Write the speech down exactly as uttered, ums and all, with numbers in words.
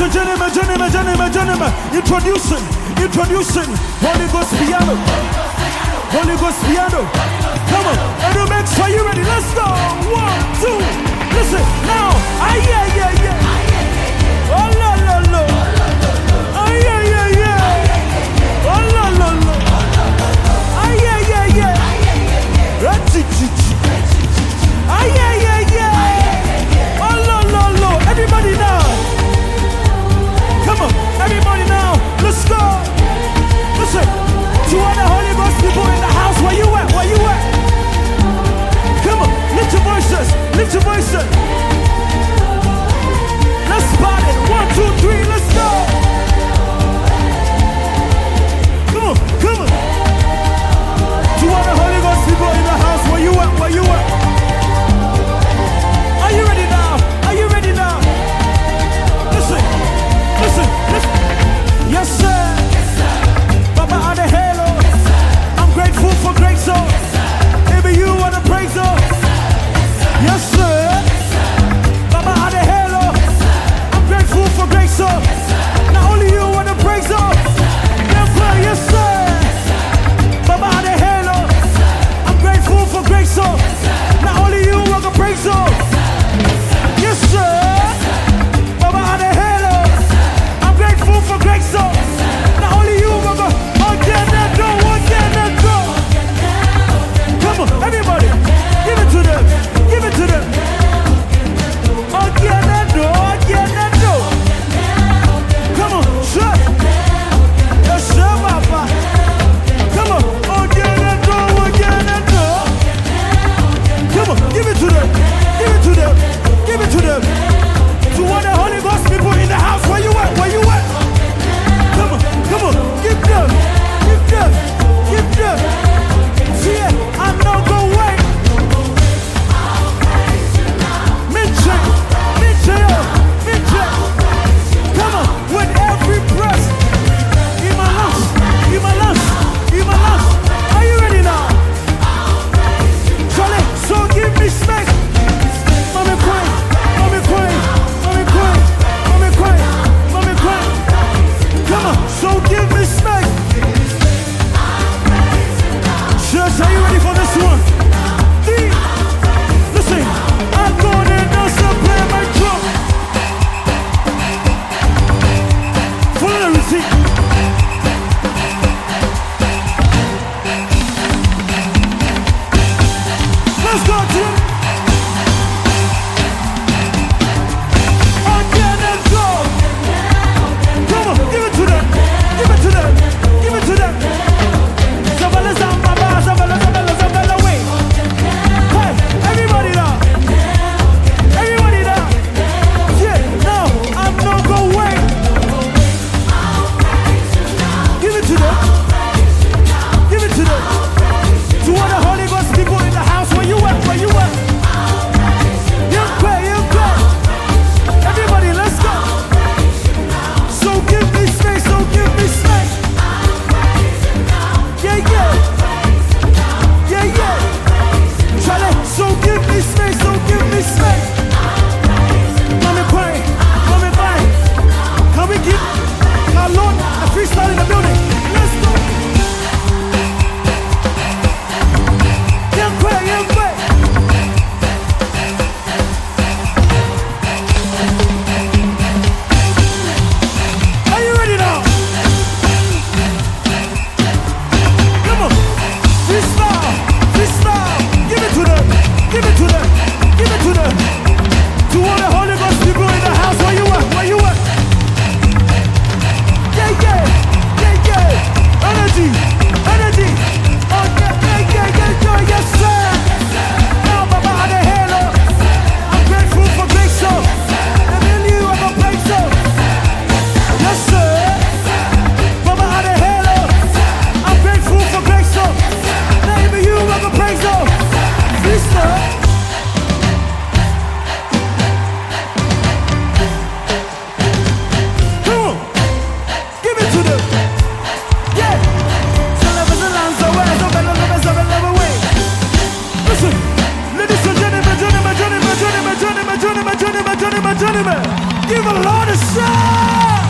gentlemen, gentlemen, gentlemen, gentlemen, introducing, introducing Holy Ghost piano. Holy Ghost piano. Come on, Edumix, are you ready? Let's go. One, two. Listen, now. Ah, yeah, yeah, yeah. Oh, la, la, la. Ah, yeah, yeah, yeah. Oh, la, la, la. Ah, yeah, yeah, yeah. Ah, yeah, yeah, yeah. Oh, la, la, la. Everybody now. Come on, everybody now. Let's go. Listen, to all the Holy Ghost people in the house, where you at? Where you at? Come on, lift your voices. Lift your voices. Let's spot it. One, two, three. Let's go. Come on, come on. To all the Holy Ghost people in the house, where you at? Where you at? Are you ready now? Are you ready now? Listen, listen, listen. Yes, sir. Yes, sir. Baba are the halo. Yes, sir. I'm grateful for great souls. Yes, sir. Maybe you want to praise them. Yes, sir. Yes, sir. Baba are the halo. Yes, sir. I'm grateful for great souls. Yes, sir. Not only you want to praise them. Yes, sir. Yes, sir. Yes, sir. Baba are the halo. Yes, sir. I'm grateful for great souls. Yes, sir. Not only you want to praise them. Yes, sir. Baba are the halo. I'm grateful for great souls. Not only you, Baba. Again and go, again and go. Come on, everybody. Give it to them. Give it to them. Again and go, again and go. Come on, sure. Yes, sir, Baba. Come on, again and go, again and go. Come on, give it to them. Give it to them. Give it to them. To all the Holy Ghost people in the house, where you at? Where you at? Come on, come on, give them, give them, give them. See it, I know go away. Minche, Minche, Minche. Come on, with every breath. In my lungs, in my lungs, in my lungs. Are you ready now? Charlie, so give me space. Mommy queen, mommy queen, mommy queen, mommy queen, mommy queen. Come on, so give me space. Church, are you ready for this one? Three. Listen, I'm going in now, so play my drum. Follow the receipt. Let's go, Jim. Again and go. Come on, give it to them. Give it to them. Give it to them. Zabala zambaba, zabala zabala zabala way. Hey, everybody now. Everybody now. Yeah, now I'm not go away. Give it to them. Give it to them. To all the Holy Ghost people in the house, where you at? Where you at? You pray, you pray. Everybody, let's go. So give me space, so give me space. Yeah, yeah. Yeah, yeah. Charlie, so give me space, so give me space. Mommy pray, mommy pray. Can we keep our Lord a freestyle in the building? Let's go. Yeah, pray, yeah, pray. Are you ready now? Come on. Freestyle, freestyle. Give it to them. Give it to them. Give it to them. To all the Holy Ghost people in the house, where you at? Where you at? Yeah, yeah. Yeah, yeah. Energy. Energy. Oh, yeah, yeah, yeah, yeah, yeah. Yes, sir. Now, Baba, are the halo. I'm grateful for great souls. And then you have a great soul. Yes, sir. Baba, are the halo. I'm grateful for great souls. Maybe you have a praise soul. Freestyle. gentlemen, gentlemen, give a Lord a shout!